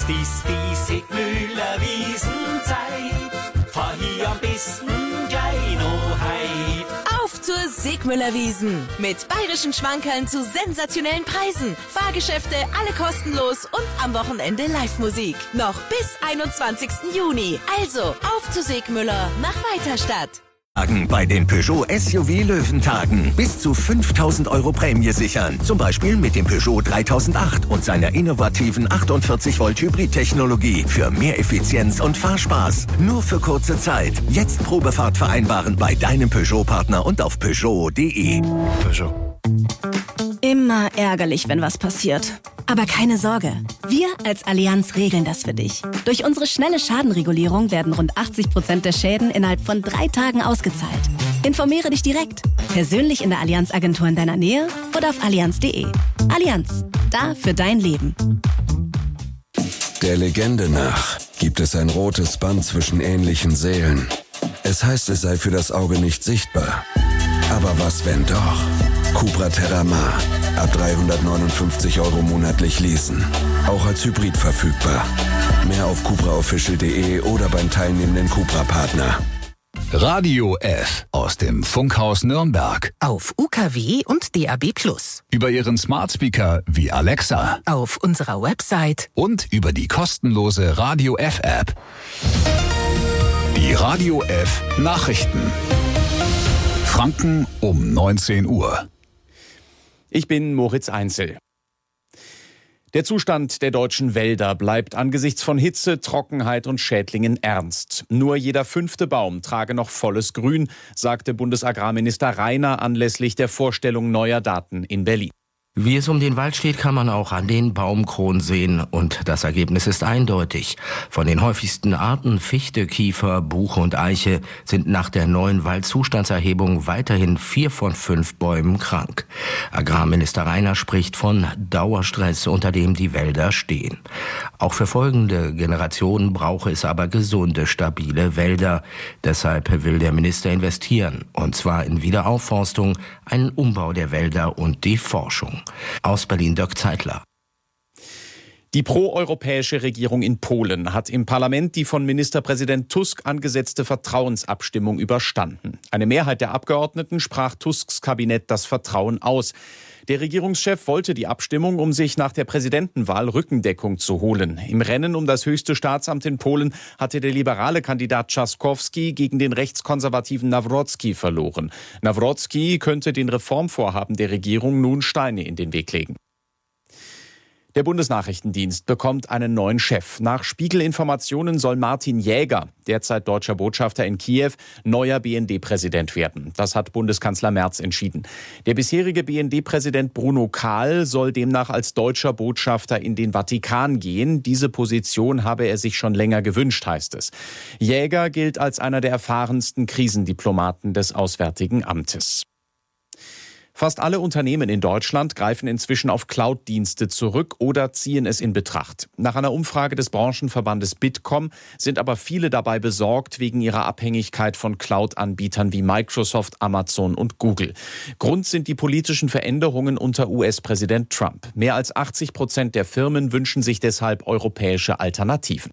Jetzt ist die Sigmüller Wiesenzeit, fahr hier am besten gleich noch heim. Auf zur Sigmüller Wiesn mit bayerischen Schmankerln zu sensationellen Preisen. Fahrgeschäfte, alle kostenlos und am Wochenende Live-Musik. Noch bis 21. Juni. Also auf zu Sigmüller nach Weiterstadt. Bei den Peugeot SUV Löwentagen bis zu 5.000 € Prämie sichern. Zum Beispiel mit dem Peugeot 3008 und seiner innovativen 48 Volt Hybrid-Technologie für mehr Effizienz und Fahrspaß. Nur für kurze Zeit. Jetzt Probefahrt vereinbaren bei deinem Peugeot-Partner und auf Peugeot.de. Peugeot. Immer ärgerlich, wenn was passiert. Aber keine Sorge, wir als Allianz regeln das für dich. Durch unsere schnelle Schadenregulierung werden rund 80% der Schäden innerhalb von 3 Tagen ausgezahlt. Informiere dich direkt, persönlich in der Allianz-Agentur in deiner Nähe oder auf allianz.de. Allianz, da für dein Leben. Der Legende nach gibt es ein rotes Band zwischen ähnlichen Seelen. Es heißt, es sei für das Auge nicht sichtbar. Aber was, wenn doch? Cupra Terramar. Ab 359 € monatlich leasen. Auch als Hybrid verfügbar. Mehr auf cupraofficial.de oder beim teilnehmenden Cupra-Partner. Radio F aus dem Funkhaus Nürnberg. Auf UKW und DAB+. Über Ihren Smartspeaker wie Alexa. Auf unserer Website. Und über die kostenlose Radio F-App. Die Radio F Nachrichten. Franken um 19 Uhr. Ich bin Moritz Einzel. Der Zustand der deutschen Wälder bleibt angesichts von Hitze, Trockenheit und Schädlingen ernst. Nur jeder 5. Baum trage noch volles Grün, sagte Bundesagrarminister Rainer anlässlich der Vorstellung neuer Daten in Berlin. Wie es um den Wald steht, kann man auch an den Baumkronen sehen und das Ergebnis ist eindeutig. Von den häufigsten Arten Fichte, Kiefer, Buche und Eiche sind nach der neuen Waldzustandserhebung weiterhin 4 von 5 Bäumen krank. Agrarminister Rainer spricht von Dauerstress, unter dem die Wälder stehen. Auch für folgende Generationen brauche es aber gesunde, stabile Wälder. Deshalb will der Minister investieren, und zwar in Wiederaufforstung, einen Umbau der Wälder und die Forschung. Aus Berlin Dirk Zeitler. Die proeuropäische Regierung in Polen hat im Parlament die von Ministerpräsident Tusk angesetzte Vertrauensabstimmung überstanden. Eine Mehrheit der Abgeordneten sprach Tusks Kabinett das Vertrauen aus. Der Regierungschef wollte die Abstimmung, um sich nach der Präsidentenwahl Rückendeckung zu holen. Im Rennen um das höchste Staatsamt in Polen hatte der liberale Kandidat Trzaskowski gegen den rechtskonservativen Nawrocki verloren. Nawrocki könnte den Reformvorhaben der Regierung nun Steine in den Weg legen. Der Bundesnachrichtendienst bekommt einen neuen Chef. Nach Spiegel-Informationen soll Martin Jäger, derzeit deutscher Botschafter in Kiew, neuer BND-Präsident werden. Das hat Bundeskanzler Merz entschieden. Der bisherige BND-Präsident Bruno Kahl soll demnach als deutscher Botschafter in den Vatikan gehen. Diese Position habe er sich schon länger gewünscht, heißt es. Jäger gilt als einer der erfahrensten Krisendiplomaten des Auswärtigen Amtes. Fast alle Unternehmen in Deutschland greifen inzwischen auf Cloud-Dienste zurück oder ziehen es in Betracht. Nach einer Umfrage des Branchenverbandes Bitkom sind aber viele dabei besorgt wegen ihrer Abhängigkeit von Cloud-Anbietern wie Microsoft, Amazon und Google. Grund sind die politischen Veränderungen unter US-Präsident Trump. Mehr als 80% der Firmen wünschen sich deshalb europäische Alternativen.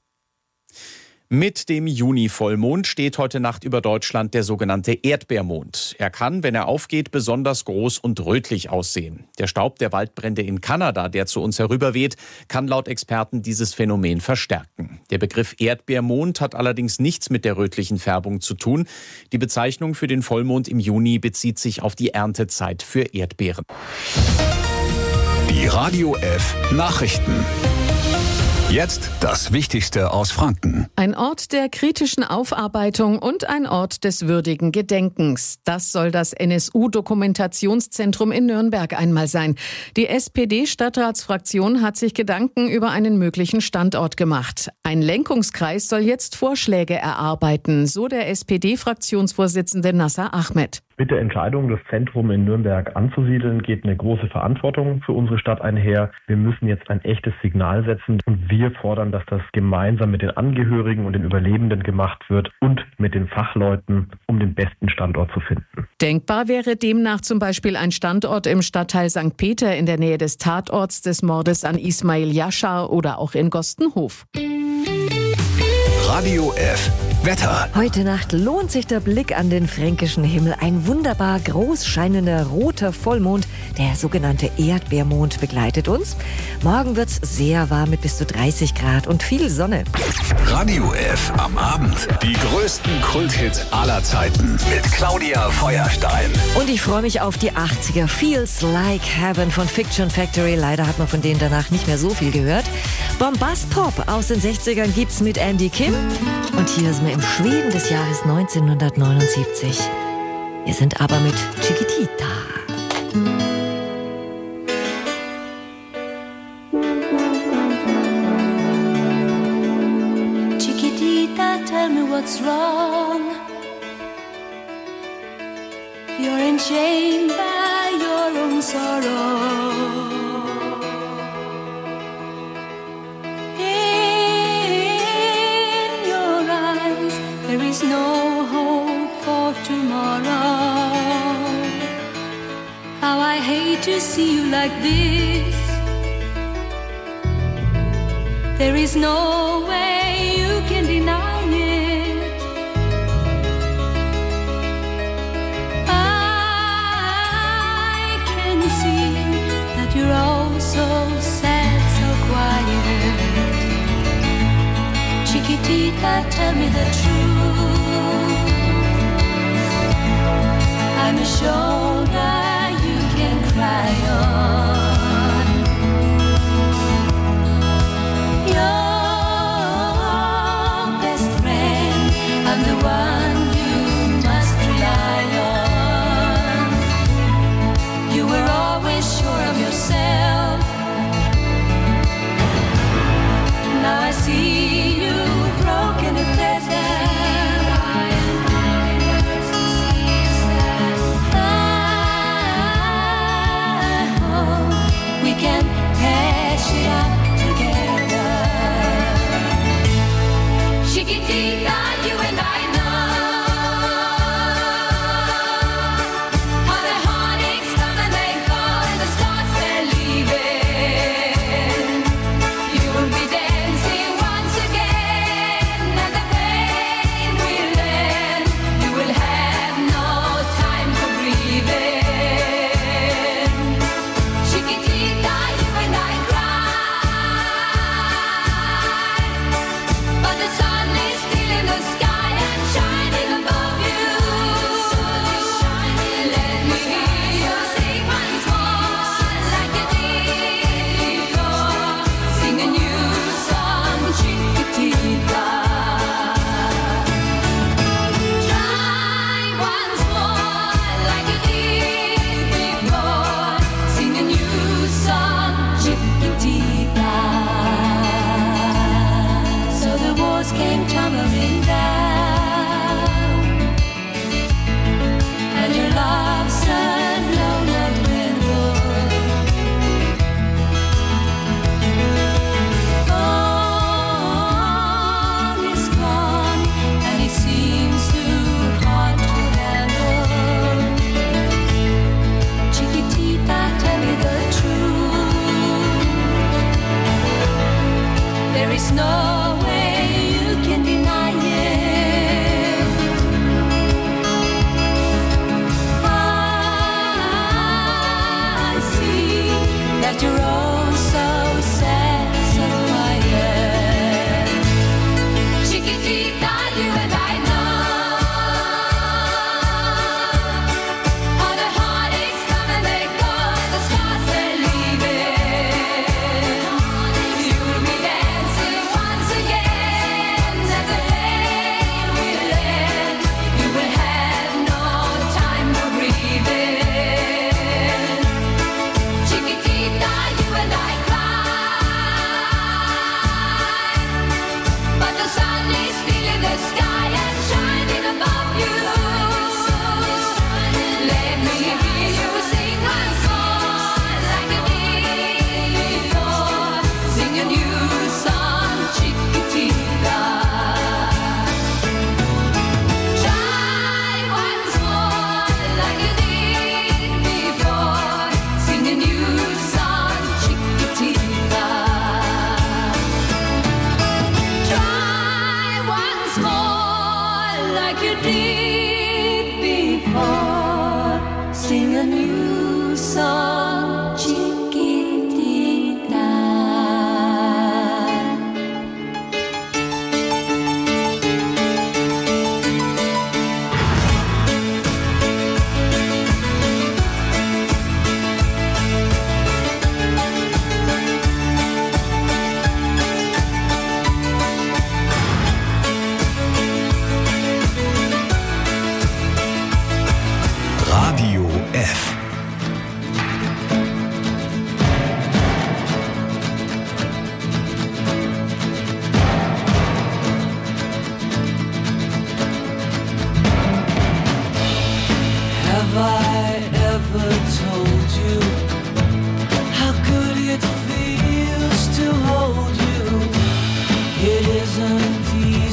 Mit dem Juni-Vollmond steht heute Nacht über Deutschland der sogenannte Erdbeermond. Er kann, wenn er aufgeht, besonders groß und rötlich aussehen. Der Staub der Waldbrände in Kanada, der zu uns herüberweht, kann laut Experten dieses Phänomen verstärken. Der Begriff Erdbeermond hat allerdings nichts mit der rötlichen Färbung zu tun. Die Bezeichnung für den Vollmond im Juni bezieht sich auf die Erntezeit für Erdbeeren. Die Radio F Nachrichten. Jetzt das Wichtigste aus Franken. Ein Ort der kritischen Aufarbeitung und ein Ort des würdigen Gedenkens. Das soll das NSU-Dokumentationszentrum in Nürnberg einmal sein. Die SPD-Stadtratsfraktion hat sich Gedanken über einen möglichen Standort gemacht. Ein Lenkungskreis soll jetzt Vorschläge erarbeiten, so der SPD-Fraktionsvorsitzende Nasser Ahmed. Mit der Entscheidung, das Zentrum in Nürnberg anzusiedeln, geht eine große Verantwortung für unsere Stadt einher. Wir müssen jetzt ein echtes Signal setzen und wir Wir fordern, dass das gemeinsam mit den Angehörigen und den Überlebenden gemacht wird und mit den Fachleuten, um den besten Standort zu finden. Denkbar wäre demnach zum Beispiel ein Standort im Stadtteil St. Peter in der Nähe des Tatorts des Mordes an Ismail Yashar oder auch in Gostenhof. Radio F. Wetter. Heute Nacht lohnt sich der Blick an den fränkischen Himmel. Ein wunderbar groß scheinender roter Vollmond, der sogenannte Erdbeermond, begleitet uns. Morgen wird's sehr warm mit bis zu 30 Grad und viel Sonne. Radio F am Abend. Die größten Kulthits aller Zeiten mit Claudia Feuerstein. Und ich freue mich auf die 80er. Feels Like Heaven von Fiction Factory. Leider hat man von denen danach nicht mehr so viel gehört. Bombast Pop aus den 60ern gibt's mit Andy Kim. Und hier ist mir im Schweden des Jahres 1979. Wir sind aber mit Chiquitita. Chiquitita, tell me what's wrong. You're enchained by your own sorrow. There is no hope for tomorrow. How I hate to see you like this. There is no way you can deny it. I can see that you're all so sad, so quiet. Chiquitita, tell me the truth. I'm a shoulder you can cry on. Your best friend, I'm the one you must rely on. You were always sure of yourself. Now I see you broken and feathered. We can hash it out together. Chiquitita, you and I know how the heartaches come and they go and the stars they're leaving. You will be dancing once again and the pain will end. You will have no time for breathing. Chiquitita, you and I cry, but the sun is still in the sky and shining above you. Let me hear you sing once more like you did before. Sing a new song, Chiquitita. Try once more like you did before. Sing a new song, Chiquitita. So the walls came tumbling down, and your love said no love will. Gone is gone, and it seems too hard to handle. Chiquitita, tell me the truth. There is no way you can deny it. I see that you're all so sad, so quiet. Chiquitita, you and I know how the heartaches come and they go and the stars they're leaving. You will be dancing once again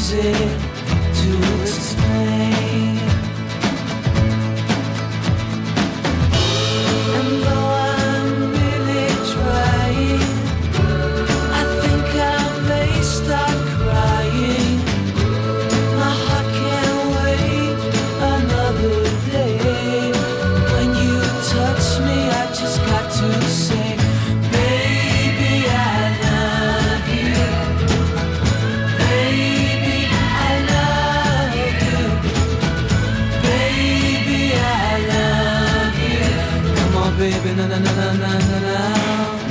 easy to explain. And though I'm really trying, I think I may start crying. My heart can't wait another day. When you touch me, I just got to say, baby, I love you. Baby, I love you. Baby, I love you. Come on, baby, na na na na na na na.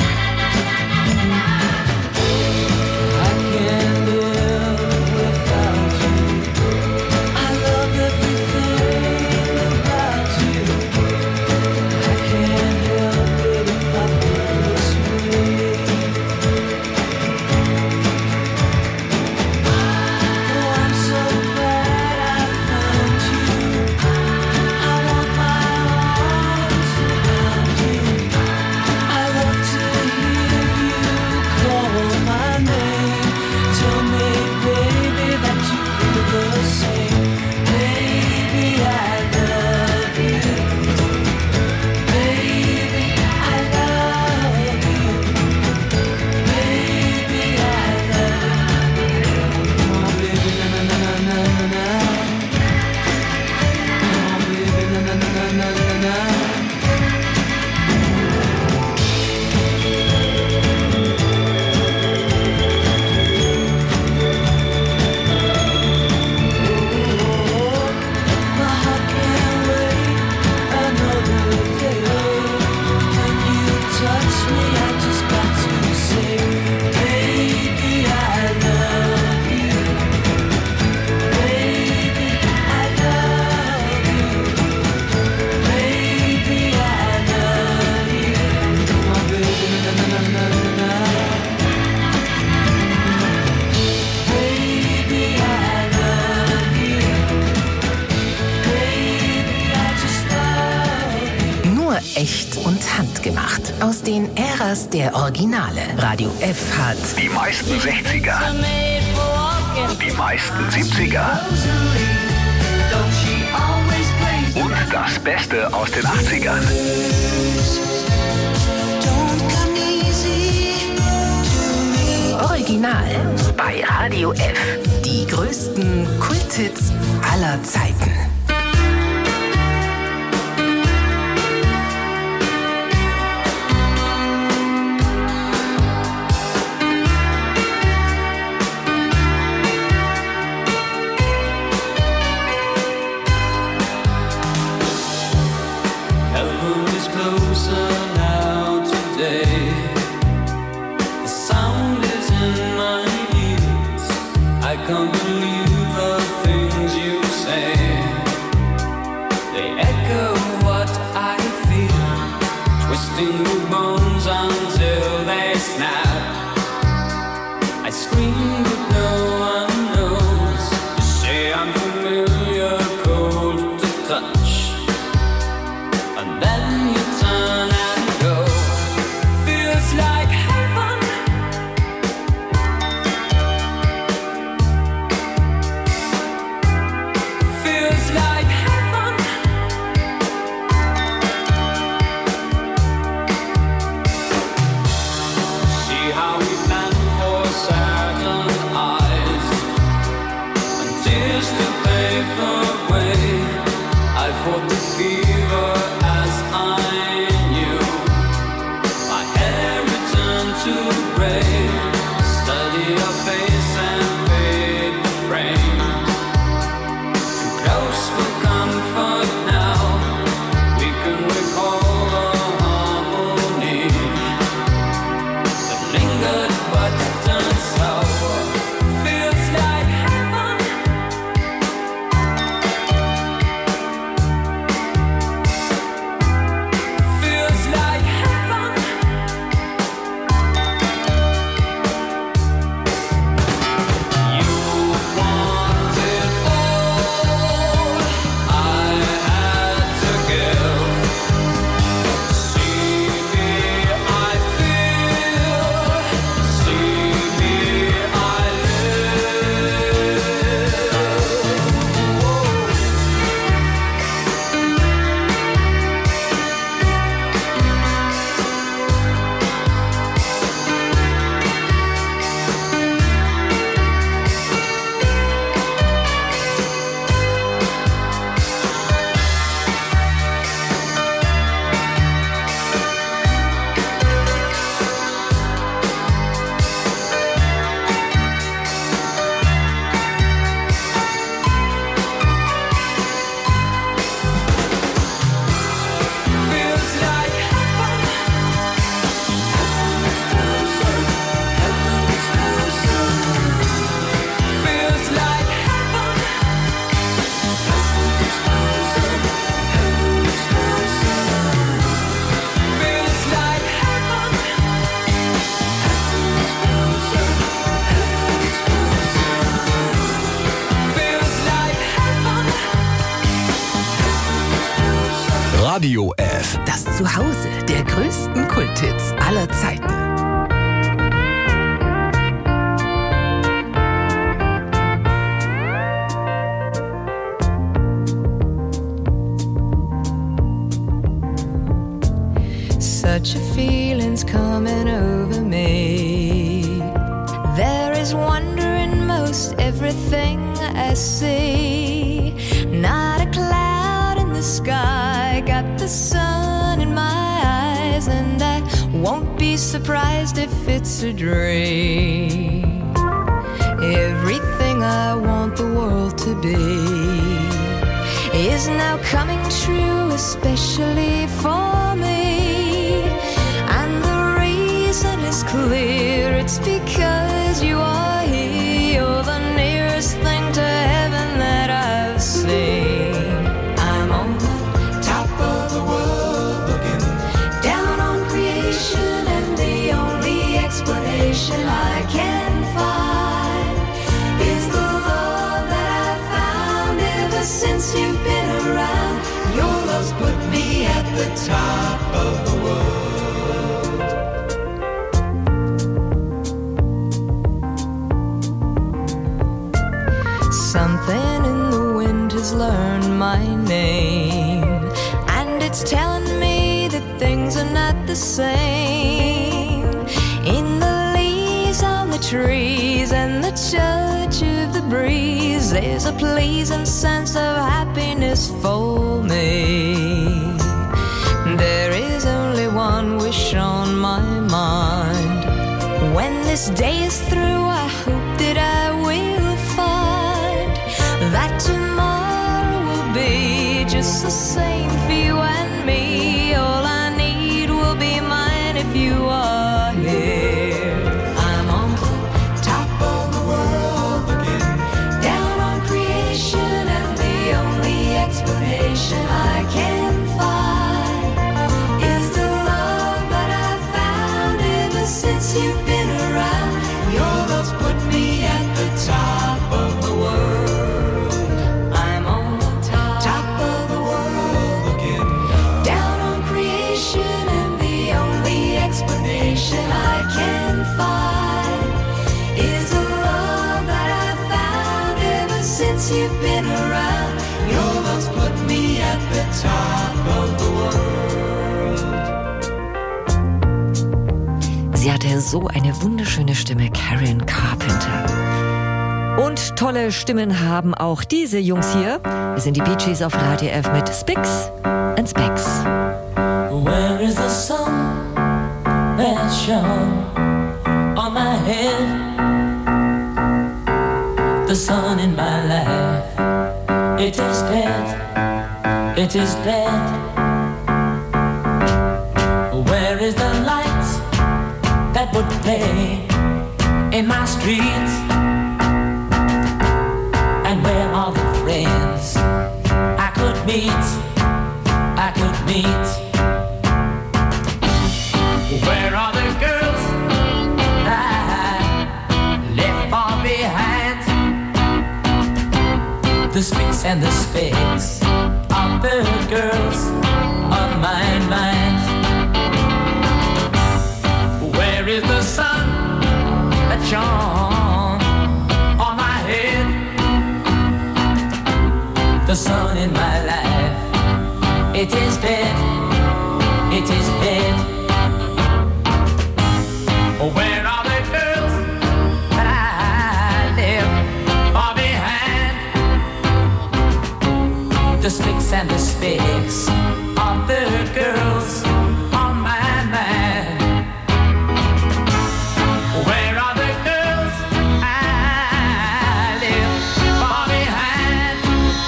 I can't live without you. I love everything about you. I can't help it if I feel this way. Oh, I'm so glad I found you. I want my arms around you. I love to hear you call my name. Tell me, baby, that you feel the same. Baby, I love you. Baby, I love you. Baby, I love you. Come on, baby, na na na na na na. Come on, baby, na na na na na na. My heart can't wait another day. When you touch me, I just got to say, baby, I love you. Baby, I love you. Baby, I love you. Come on, baby, na na na na na na. Baby, I love you. Baby, I just love you. Nur echt und handgemacht. Aus den Äras der Originale. Radio F hat Die meisten 60er. Die meisten 70er. Und das Beste aus den 80ern. Original bei Radio F. Die größten Kulthits aller Zeiten. Heaven is closer now today. The sound is in my ears. I can't believe the things you say. Radio F. Das Zuhause der größten Kulthits aller Zeiten. Such a feeling's coming over me. There is wonder in most everything I see. Not a cloud in the sky, got the sun in my eyes, and I won't be surprised if it's a dream. Everything I want the world to be is now coming true, especially for me. And the reason is clear, it's because you are here. You're the nearest thing to heaven that I've seen. I'm on the top of the world, looking down on creation, and the only explanation I can find is the love that I've found ever since you've been around. Your love's put me at the top of the world. Something in the wind has learned my name, and it's telling me that things are not the same. In the leaves on the trees and the touch of the breeze, there's a pleasing sense of happiness for me. There is only one wish on my mind. When this day is through, I hope that I will find that tomorrow will be just the same for you and me. All I need will be mine if you are here. I'm on the top of the world, looking down on creation, and the only explanation I can find is the love that I've found ever since you've been around. Your love's put me at the top of the world. I'm on the top of the world, looking down on creation, and the only explanation I can find is the love that I've found ever since you've been around. Your love's put me at the top of the world. Sie hatte so eine wunderschöne Stimme, Karen Carpenter. Und tolle Stimmen haben auch diese Jungs hier. Wir sind die Bee Gees auf Radio F mit Spicks and Specks. Where is the sun that shone on my head? The sun in my life, it is dead, it is dead. Where is the light that would play in my streets? And where are the friends I could meet, I could meet? Where are the girls I left far behind? The spicks and the specks of the girls on my mind. Where is the sun that shone on my head? The sun in my life, it is dead, it is dead. Where are the girls that I left far behind? The spicks and the specks of the girls on my mind. Where are the girls I left far behind?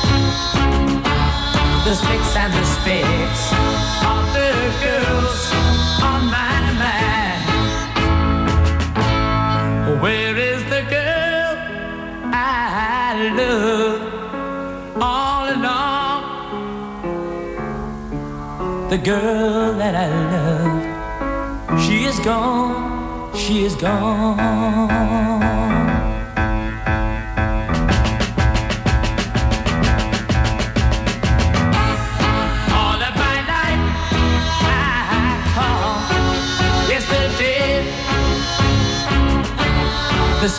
The spicks and the specks of the girls on my mind. Where is the girl I love all along? The girl that I love, she is gone, she is gone. All of my life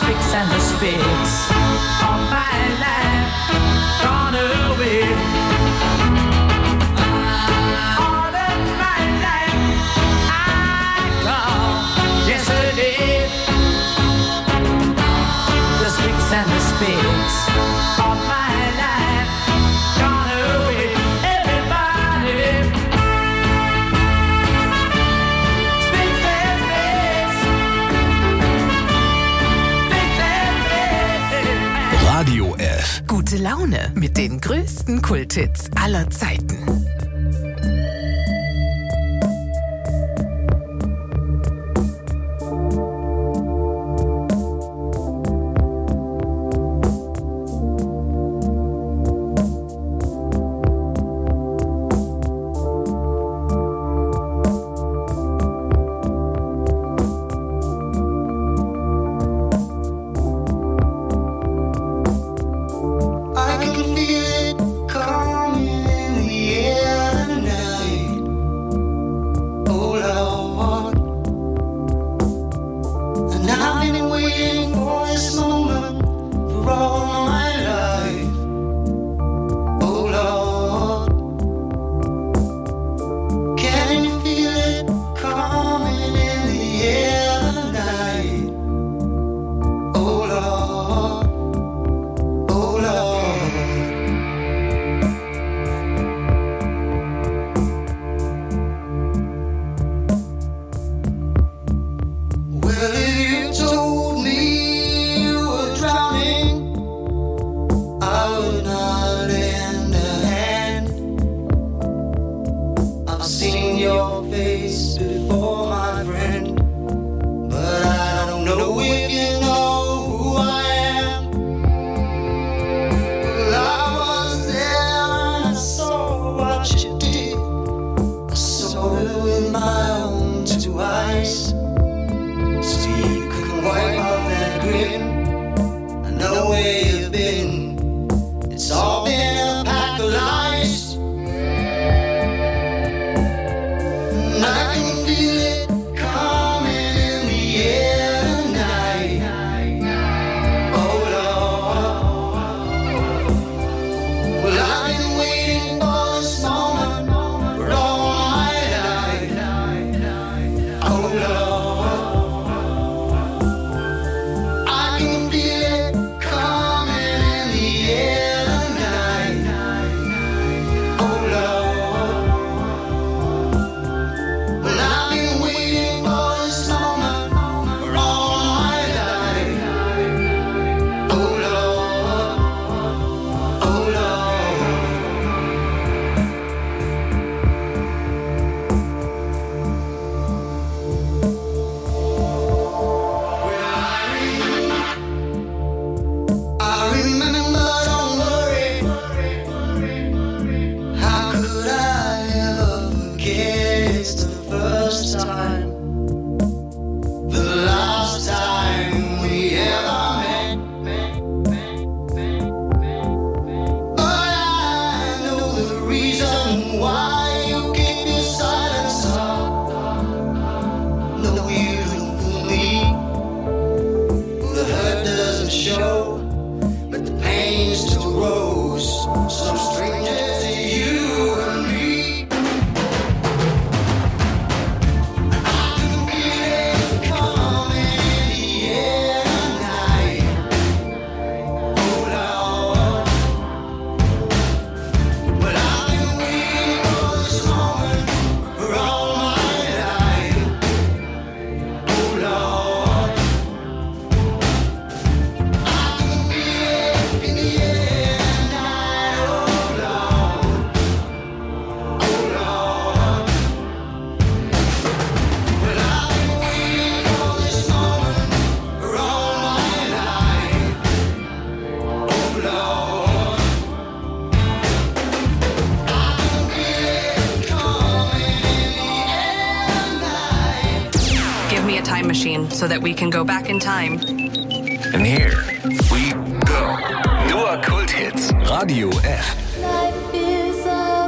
spicks and the spicks of my life gone away. All of my life I call yesterday. The spicks and the spicks of my life gone away. Everybody, spicks and spicks, spicks and spicks. Radio F. Gute Laune mit den größten Kulthits aller Zeiten. I can feel it coming in the air tonight. Oh Lord, and I've been waiting for this moment for all my life. Oh Lord, can you feel it coming in the air tonight? Oh Lord. Oh Lord, well, if you told me you were drowning, I would not lend a hand. I've seen your face before, my friend, but I don't know if you know who I am. Well, I was there and I saw what you did. I saw it with my own two eyes. So you could wipe off that grin. I know where you've been. It's all been a pack of lies. And I can feel it coming in the air tonight. Oh Lord, well, I've been waiting for this moment for all my life. Oh Lord, I can feel it coming in the air tonight. Oh Lord, well, I've been waiting for this moment for all my life. Oh Lord, oh Lord. I remember, don't worry. How could I ever forget? It's the first time, the last time we ever met. But I know the reason why you keep your silence up. No, you don't fool me. The hurt doesn't show, but the pain still grows. So strangers to you and me. I can feel it coming in the air tonight. Oh Lord, well, I've been waiting for this moment for all my life. Oh Lord, I can feel it in the air tonight. Oh Lord, oh Lord, well, I've been waiting for this moment for all my life. Oh Lord, I can feel it coming in the air tonight. Give me a time machine so that we can go back in time. And here we go. Nur Kulthits. Radio F. Life is a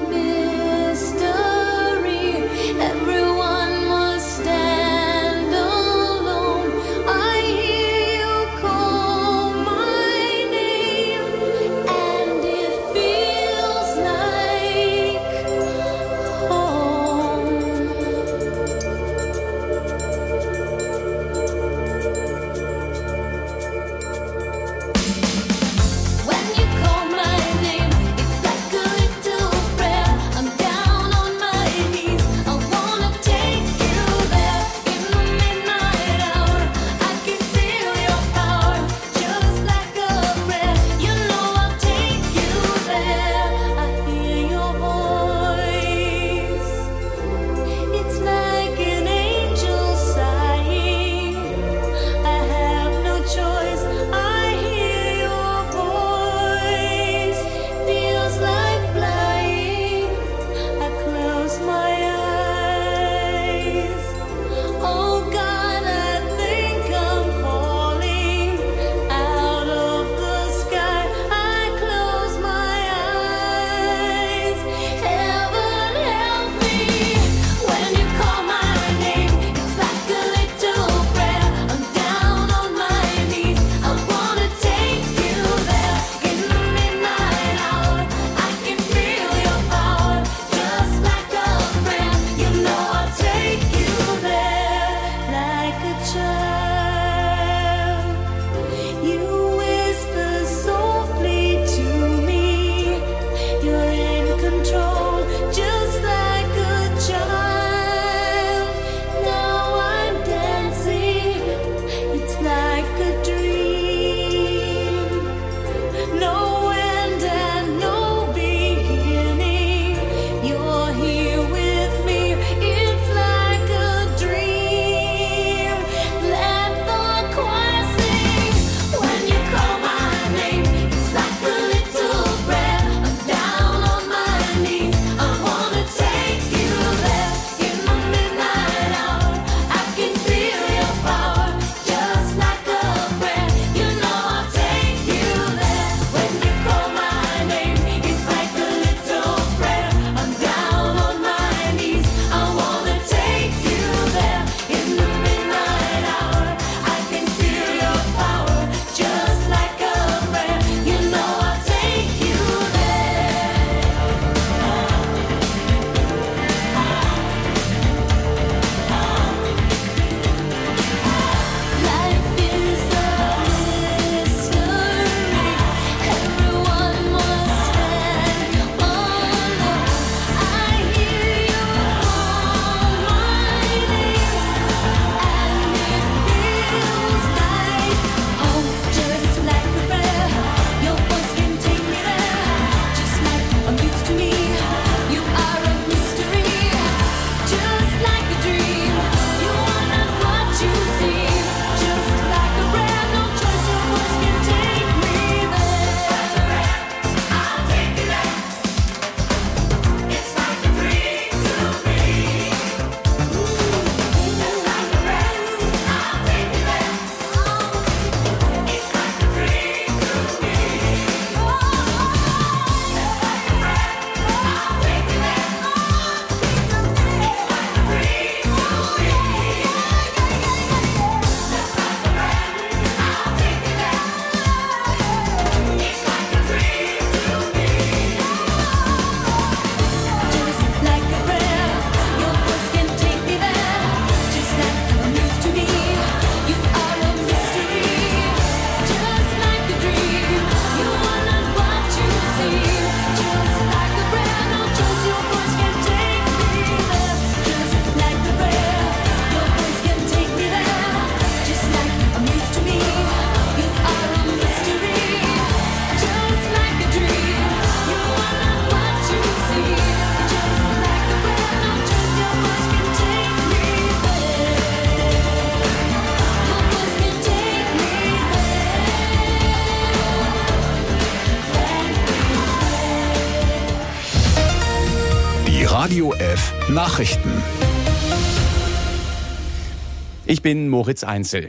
mystery. Everyone must stand alone. I hear you call. Radio F Nachrichten. Ich bin Moritz Einzel.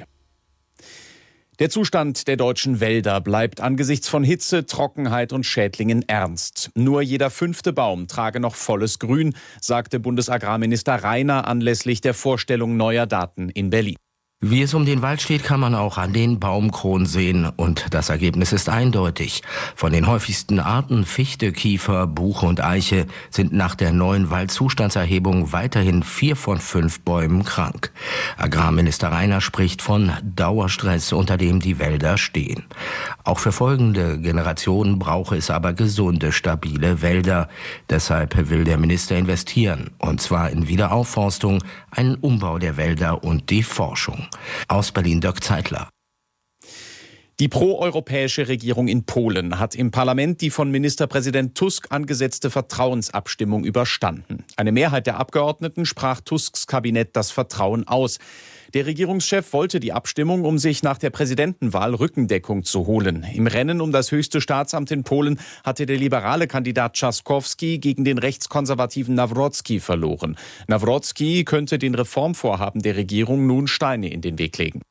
Der Zustand der deutschen Wälder bleibt angesichts von Hitze, Trockenheit und Schädlingen ernst. Nur jeder 5. Baum trage noch volles Grün, sagte Bundesagrarminister Rainer anlässlich der Vorstellung neuer Daten in Berlin. Wie es um den Wald steht, kann man auch an den Baumkronen sehen. Und das Ergebnis ist eindeutig. Von den häufigsten Arten Fichte, Kiefer, Buche und Eiche sind nach der neuen Waldzustandserhebung weiterhin 4 von 5 Bäumen krank. Agrarminister Rainer spricht von Dauerstress, unter dem die Wälder stehen. Auch für folgende Generationen brauche es aber gesunde, stabile Wälder. Deshalb will der Minister investieren. Und zwar in Wiederaufforstung, einen Umbau der Wälder und die Forschung. Aus Berlin Dirk Zeitler. Die proeuropäische Regierung in Polen hat im Parlament die von Ministerpräsident Tusk angesetzte Vertrauensabstimmung überstanden. Eine Mehrheit der Abgeordneten sprach Tusks Kabinett das Vertrauen aus. Der Regierungschef wollte die Abstimmung, um sich nach der Präsidentenwahl Rückendeckung zu holen. Im Rennen um das höchste Staatsamt in Polen hatte der liberale Kandidat Trzaskowski gegen den rechtskonservativen Nawrocki verloren. Nawrocki könnte den Reformvorhaben der Regierung nun Steine in den Weg legen.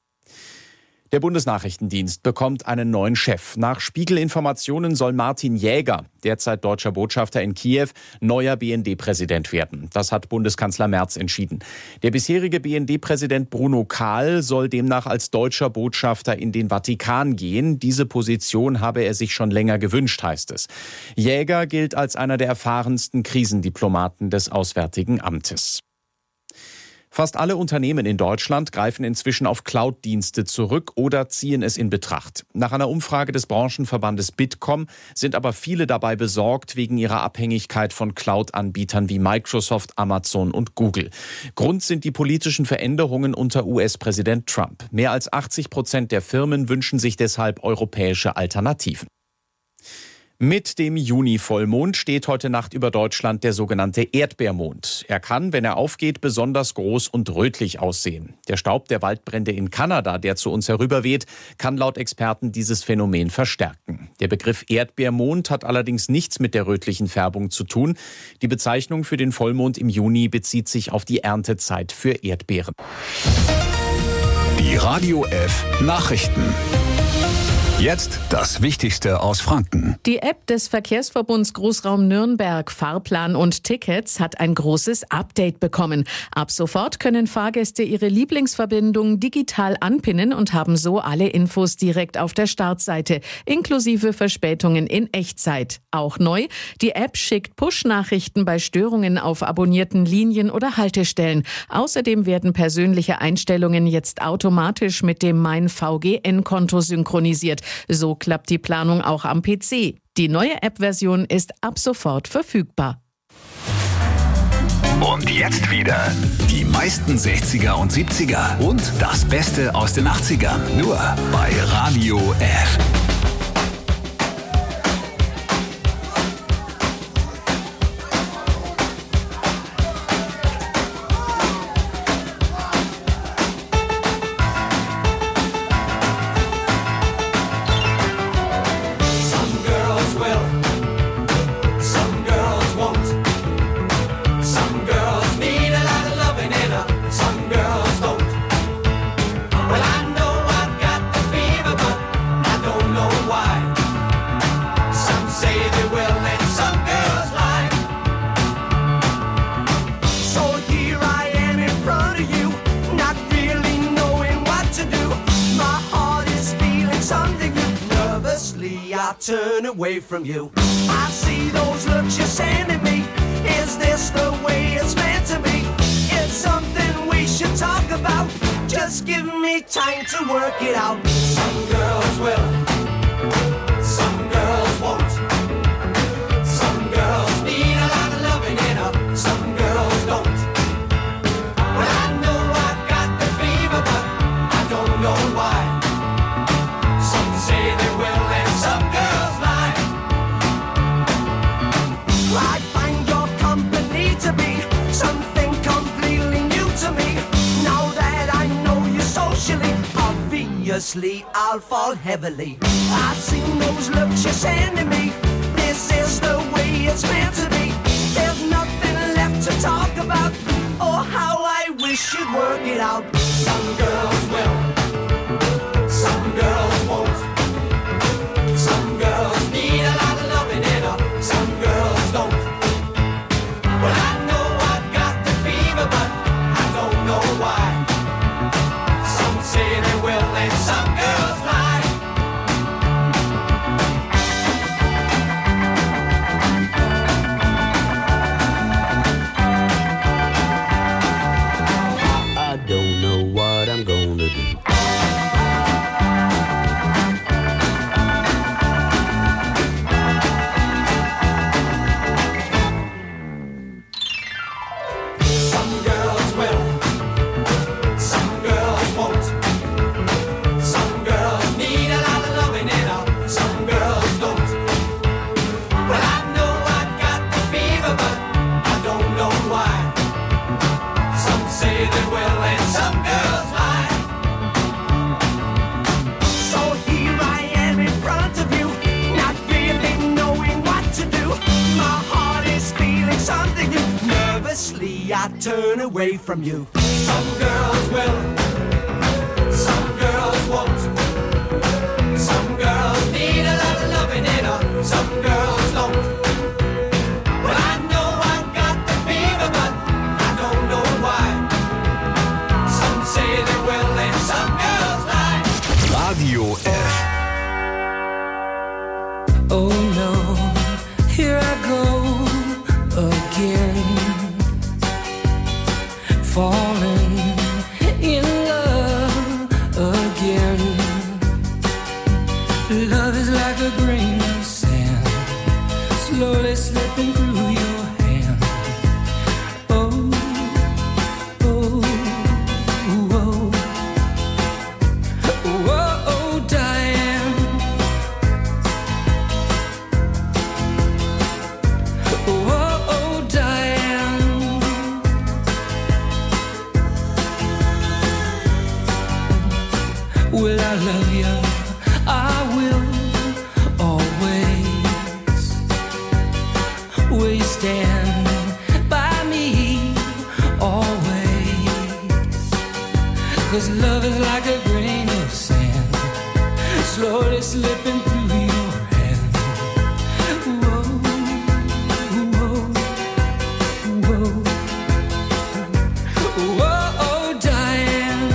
Der Bundesnachrichtendienst bekommt einen neuen Chef. Nach Spiegel-Informationen soll Martin Jäger, derzeit deutscher Botschafter in Kiew, neuer BND-Präsident werden. Das hat Bundeskanzler Merz entschieden. Der bisherige BND-Präsident Bruno Kahl soll demnach als deutscher Botschafter in den Vatikan gehen. Diese Position habe er sich schon länger gewünscht, heißt es. Jäger gilt als einer der erfahrensten Krisendiplomaten des Auswärtigen Amtes. Fast alle Unternehmen in Deutschland greifen inzwischen auf Cloud-Dienste zurück oder ziehen es in Betracht. Nach einer Umfrage des Branchenverbandes Bitkom sind aber viele dabei besorgt wegen ihrer Abhängigkeit von Cloud-Anbietern wie Microsoft, Amazon und Google. Grund sind die politischen Veränderungen unter US-Präsident Trump. Mehr als 80% der Firmen wünschen sich deshalb europäische Alternativen. Mit dem Juni-Vollmond steht heute Nacht über Deutschland der sogenannte Erdbeermond. Er kann, wenn er aufgeht, besonders groß und rötlich aussehen. Der Staub der Waldbrände in Kanada, der zu uns herüberweht, kann laut Experten dieses Phänomen verstärken. Der Begriff Erdbeermond hat allerdings nichts mit der rötlichen Färbung zu tun. Die Bezeichnung für den Vollmond im Juni bezieht sich auf die Erntezeit für Erdbeeren. Die Radio F Nachrichten. Jetzt das Wichtigste aus Franken. Die App des Verkehrsverbunds Großraum Nürnberg, Fahrplan und Tickets, hat ein großes Update bekommen. Ab sofort können Fahrgäste ihre Lieblingsverbindung digital anpinnen und haben so alle Infos direkt auf der Startseite, inklusive Verspätungen in Echtzeit. Auch neu, die App schickt Push-Nachrichten bei Störungen auf abonnierten Linien oder Haltestellen. Außerdem werden persönliche Einstellungen jetzt automatisch mit dem Mein VGN-Konto synchronisiert. So klappt die Planung auch am PC. Die neue App-Version ist ab sofort verfügbar. Und jetzt wieder die meisten 60er und 70er und das Beste aus den 80ern. Nur bei Radio F. Turn away from you. I see those looks you're sending me. Is this the way it's meant to be? It's something we should talk about. Just give me time to work it out. Some girls will, some girls won't. Some girls need a lot of loving in her, some girls don't. Well, I know I've got the fever, but I don't know why. Some say they will and some girls lie. I find your company to be something completely new to me. Now that I know you socially, obviously I'll fall heavily. I've seen those looks you're sending me. This is the way it's meant to be. There's nothing should work it out. Some girls will, some girls won't. Some girls need a lot of loving and some girls don't. Well, I know I've got the fever, but I don't know why. Some say they will and some girls lie. I don't know what I'm gonna do. Some girls will, some girls won't. Some girls need a lot of loving and some girls don't. Well, I know I've got the fever, but I don't know why. Some say they will and some girls lie. So here I am in front of you, not really knowing what to do. My heart is feeling something new. Nervously I turn away from you. Some girls will, some girls won't. Some girls need a lot of loving and some girls don't. Well, I know I've got the fever, but I don't know why. Some say they will and some girls lie. Radio F. Oh no, here I go again, falling in love again. Love is like a grain of sand, slowly slipping through your hand. Oh, oh, oh, oh, oh, Diane. Oh, oh, Diane. Will I love you? I will always. Will you stand by me always? 'Cause love is like a grain of sand, slowly slipping through your hand. Whoa, whoa, whoa. Whoa, oh, Diane.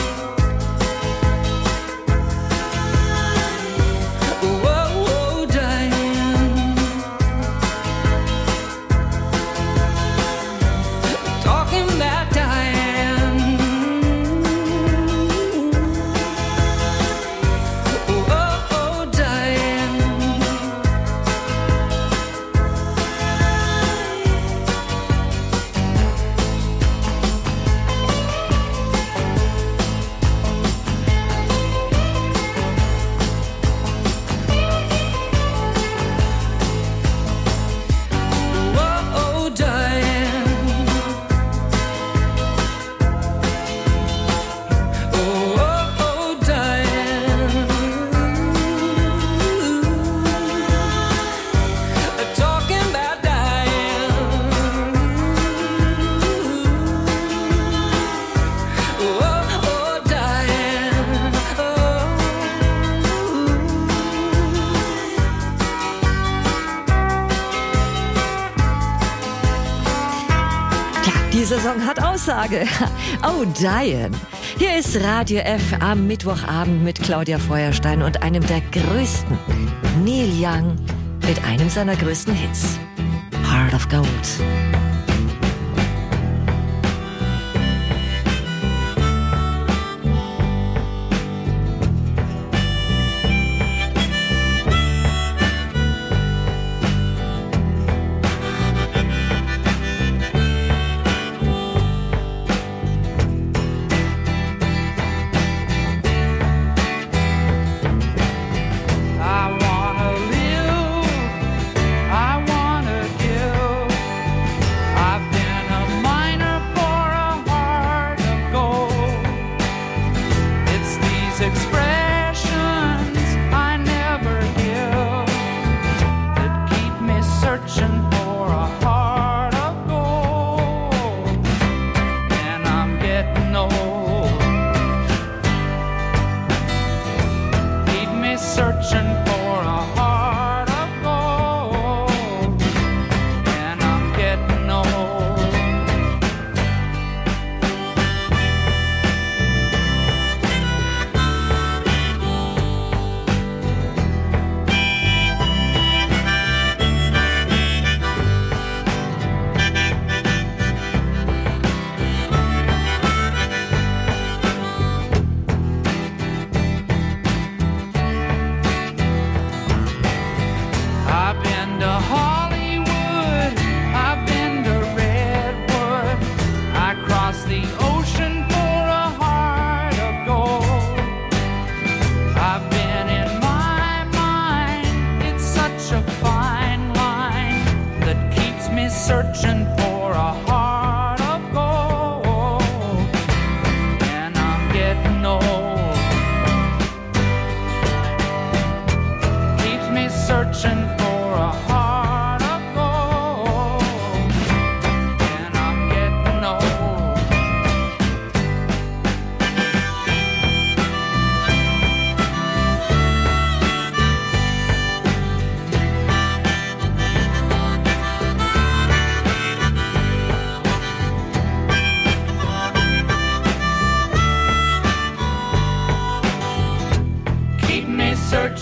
Whoa, oh, Diane. Talking about Diane. Whoa, oh, Diane. Whoa, oh, Diane. Oh, oh, Diane. Talking about Diane. Oh, oh, Diane. Ja, dieser Song hat Aussage. Oh, Diane. Hier ist Radio F am Mittwochabend mit Claudia Feuerstein und einem der größten, Neil Young, mit einem seiner größten Hits, Heart of Gold. I wanna live, I wanna give,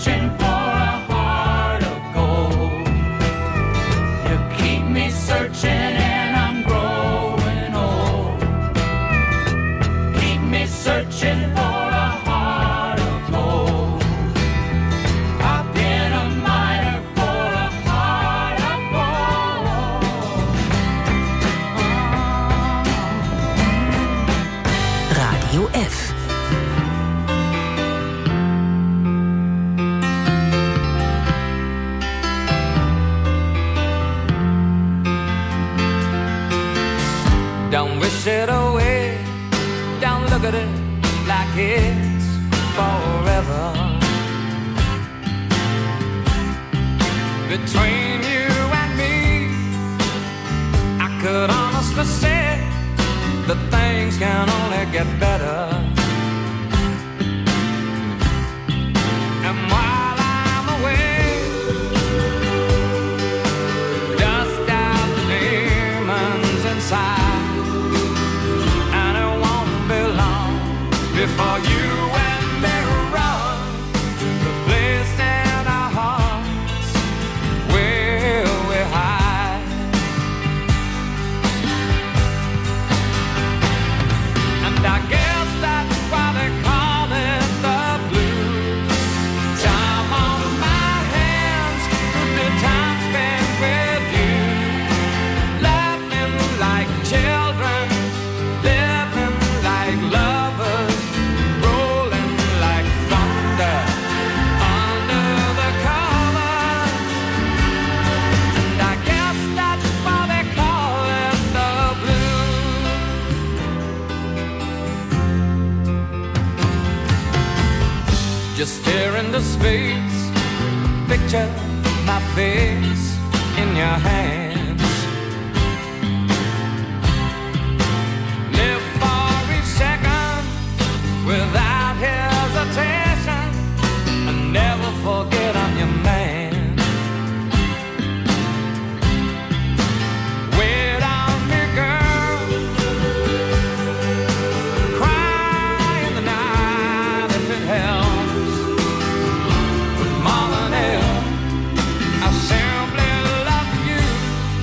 searching for a heart of gold. You keep me searching and I'm growing old. Keep me searching for a heart of gold. I've been a miner for a heart of gold. Radio F. Don't wish it away, don't look at it like it's forever. Between you and me, I could honestly say that things can only get better. And while I'm away, dust out the demons inside. Before you and me run to the place in our hearts where we hide. And I guess that's why they call it the blues. Time on my hands, good time spent with you. Laughing like children, living like lovers. Just stare into space, picture my face in your hands. Live for each second without hesitation, and never forget I'm your man. Wait on me, girl. Cry in the night if it helps. I simply love you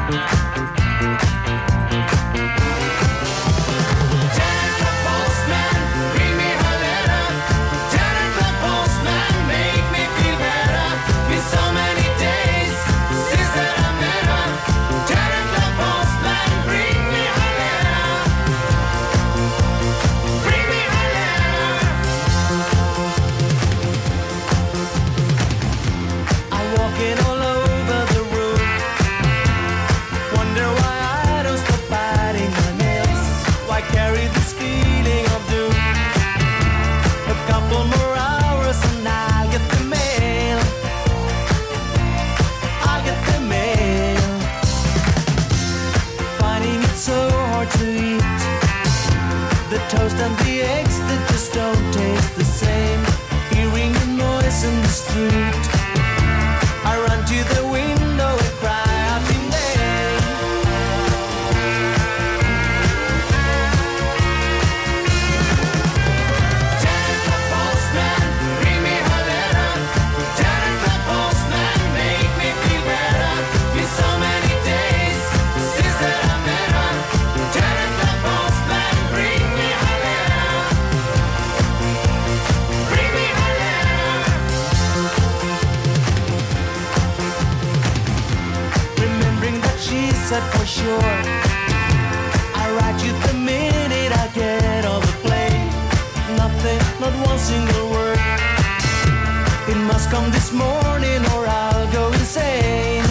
toast and the eggs that just don't taste the same. Hearing the noise in the street, I run to the window and cry out your name. Janet the postman, bring me her letter. Janet the postman, make me feel better. Been so many days since that I met her. Janet the postman, bring me her letter. Bring me her letter. Remembering that she said for sure, I write you the minute I get off the plane. Nothing, not one single word. It must come this morning or I'll go insane.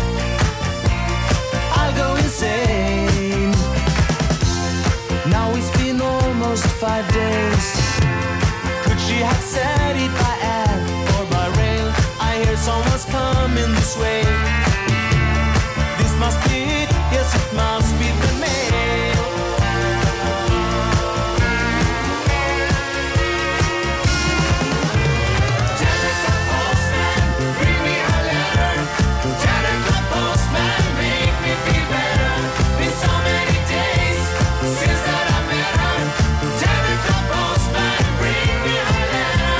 I'll go insane. Now it's been almost 5 days. Could she have said it by air or by rail? I hear someone's coming this way. This must be it, yes it must be the mail. Janet the postman, bring me her letter. Janet the postman, make me feel better. Been so many days since that I met her. Janet the postman, bring me her letter.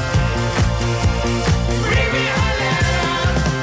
Bring me her letter.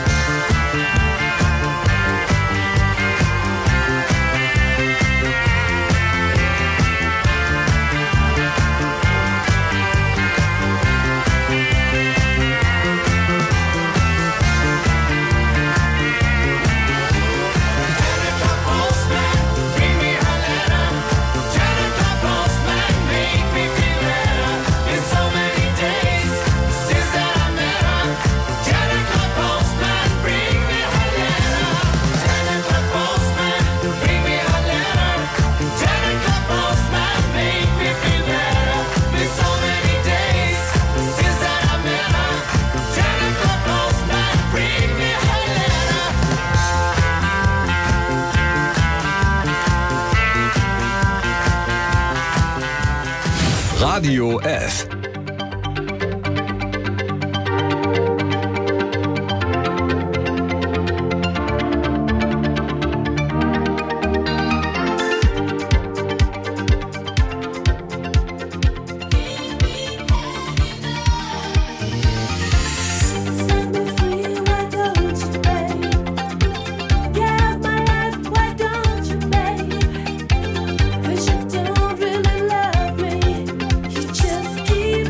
Janet the postman, bring me her letter. Janet the postman, make me feel better. Been so many days since that I met her. Janet the postman, bring me her letter. Janet the postman, bring me her letter. Janet the postman, make me feel better. Been so many days since that I met her. Janet the postman, bring me her letter. Radio F. Set me free, why don't you, babe? Get my life, why don't you, babe? 'Cause you don't really love me. You just keep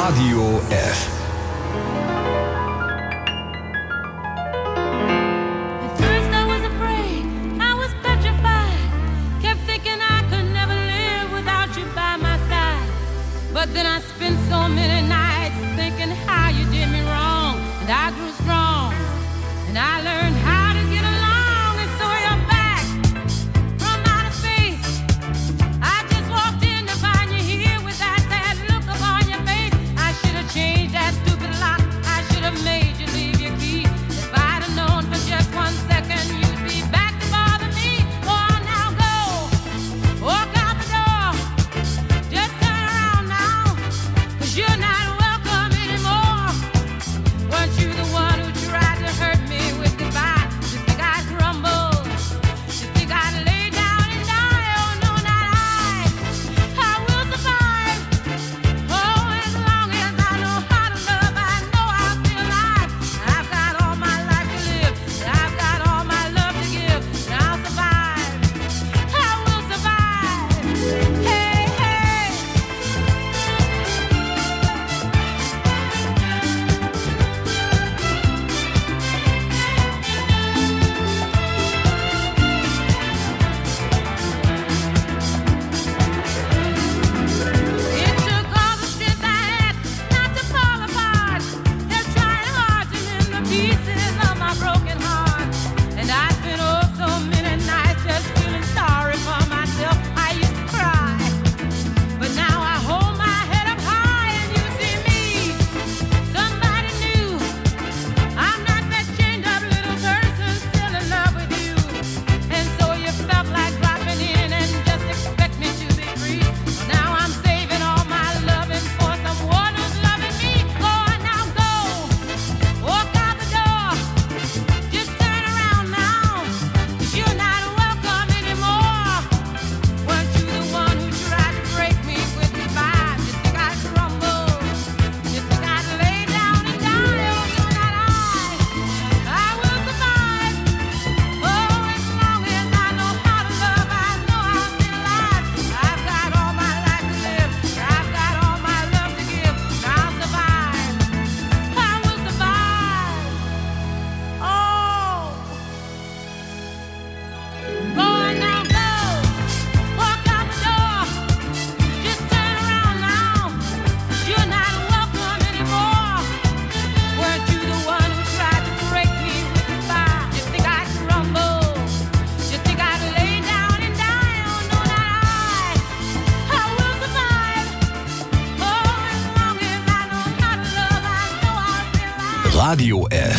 Radio F. At first I was afraid, I was petrified. Kept thinking I could never live without you by my side. But then I spent so many nights thinking how you did me wrong. And I grew strong, and I learned how to get along. And so you're back from outer space. I just walked in to find you here with that sad look upon your face. I should have changed that stupid lock. I should have made you leave your key. If I'd have known for just 1 second you'd be back to bother me. Oh, now go, walk out the door. Just turn around now, 'cause you're not welcome anymore. Weren't you the one who tried to hurt me with goodbye? You think I'd crumble? You think I'd lay down and die? Oh, no, not I. I will survive. Oh, as long as I know how to love, I know I'll be alive. I've got all my life to live. I've got all my love to give. And I'll survive. I will survive. Hey, hey. It took all the strength I had not to fall apart. They're trying hard to mend the pieces of my broken heart. And I spent oh so many nights just feeling sorry for myself. I used to cry, but now I hold my head up high and you see me, somebody new. I'm not that chained up little person still in love with you. And so you felt like dropping in and just expect me to be free. Now I'm saving all my loving for someone who's loving me. Go on now, go, walk out the door. Just turn around now, 'cause you're not welcome anymore. Weren't you the one who tried to break me with goodbye? You think I'd crumble? You think I'd lay down and die? Oh, no, not I. I will survive. Oh, as long as I know how to love, I know I'll be alive. I've got all my life to live. I've got all my love to give. And I'll survive. I will survive. Oh. Go on now, go. Walk out the door. Just turn around now. 'Cause you're not welcome anymore. Weren't you the one who tried to break me with goodbye? You think I'd crumble? You think I'd lay down and die? Oh, no, not I. I will survive. Oh, as long as I know how to love, I know I'll be alive. Radio F.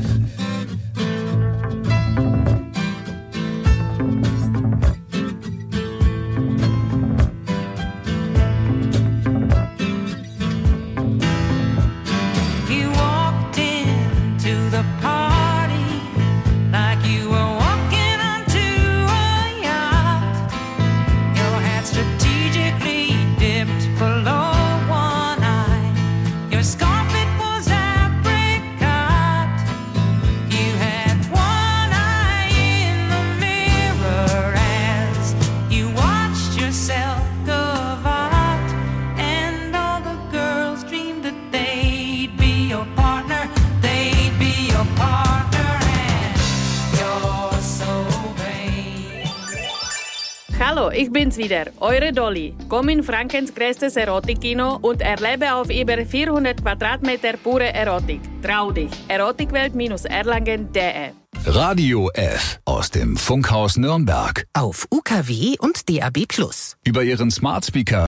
You walked into the party like you were walking onto a yacht. Your hat strategically dipped below one eye. Your scarf, it was apricot. You had one eye in the mirror as you watched yourself covet. And all the girls dreamed that they'd be your partner. They'd be your partner, and you're so vain. Hallo, ich bin's wieder, eure Dolly. Komm in Frankens größtes Erotikkino und erlebe auf über 400 Quadratmeter pure Erotik. Trau dich. Erotikwelt-erlangen.de. Radio F aus dem Funkhaus Nürnberg. Auf UKW und DAB+. Über Ihren Smart Speaker